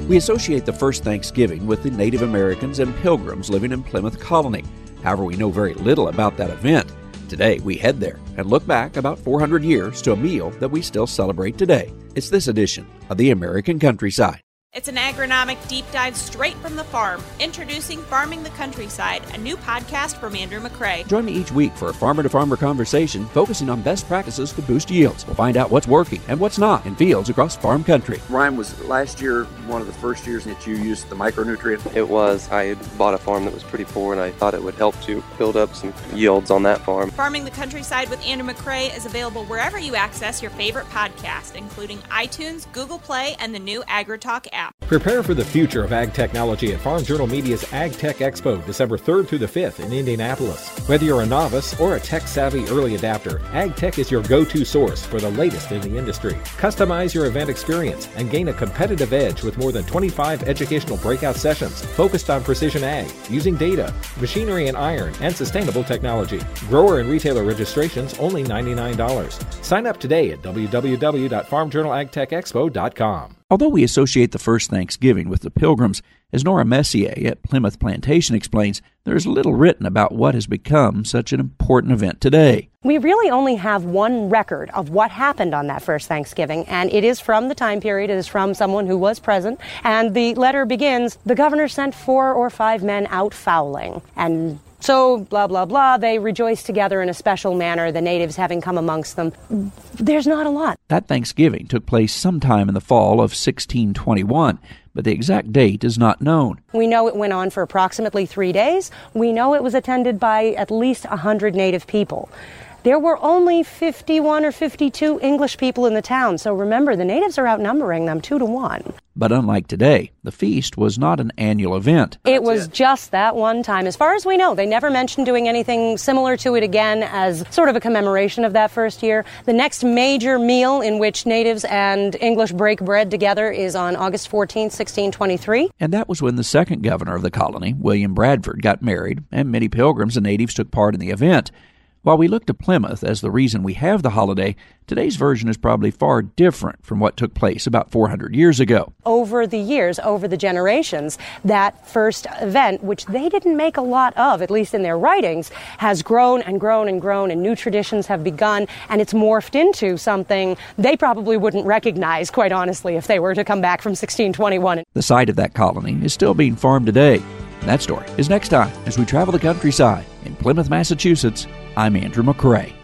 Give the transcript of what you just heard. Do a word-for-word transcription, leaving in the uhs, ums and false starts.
We associate the first Thanksgiving with the Native Americans and Pilgrims living in Plymouth Colony. However, we know very little about that event. Today, we head there and look back about four hundred years to a meal that we still celebrate today. It's this edition of the American Countryside. It's an agronomic deep dive straight from the farm. Introducing Farming the Countryside, a new podcast from Andrew McCrae. Join me each week for a farmer-to-farmer conversation focusing on best practices to boost yields. We'll find out what's working and what's not in fields across farm country. Ryan, was last year one of the first years that you used the micronutrient? It was. I had bought a farm that was pretty poor, and I thought it would help to build up some yields on that farm. Farming the Countryside with Andrew McCrae is available wherever you access your favorite podcast, including iTunes, Google Play, and the new AgriTalk app. Prepare for the future of ag technology at Farm Journal Media's Ag Tech Expo, December third through the fifth in Indianapolis. Whether you're a novice or a tech-savvy early adapter, Ag Tech is your go-to source for the latest in the industry. Customize your event experience and gain a competitive edge with more than twenty-five educational breakout sessions focused on precision ag, using data, machinery and iron, and sustainable technology. Grower and retailer registrations only ninety-nine dollars. Sign up today at w w w dot farm journal ag tech expo dot com. Although we associate the first Thanksgiving with the Pilgrims, as Nora Messier at Plymouth Plantation explains, there is little written about what has become such an important event today. We really only have one record of what happened on that first Thanksgiving, and it is from the time period. It is from someone who was present, and the letter begins, "The governor sent four or five men out fowling," and so, blah, blah, blah, they rejoiced together in a special manner, the natives having come amongst them. There's not a lot. That Thanksgiving took place sometime in the fall of sixteen twenty-one, but the exact date is not known. We know it went on for approximately three days. We know it was attended by at least one hundred native people. There were only fifty-one or fifty-two English people in the town, so remember, the natives are outnumbering them two to one. But unlike today, the feast was not an annual event. It was just that one time. As far as we know, they never mentioned doing anything similar to it again as sort of a commemoration of that first year. The next major meal in which natives and English break bread together is on August fourteenth, sixteen twenty-three. And that was when the second governor of the colony, William Bradford, got married, and many pilgrims and natives took part in the event. While we look to Plymouth as the reason we have the holiday, today's version is probably far different from what took place about four hundred years ago. Over the years, over the generations, that first event, which they didn't make a lot of, at least in their writings, has grown and grown and grown, and new traditions have begun, and it's morphed into something they probably wouldn't recognize, quite honestly, if they were to come back from sixteen twenty-one. The site of that colony is still being farmed today. That story is next time as we travel the countryside in Plymouth, Massachusetts. I'm Andrew McCrae.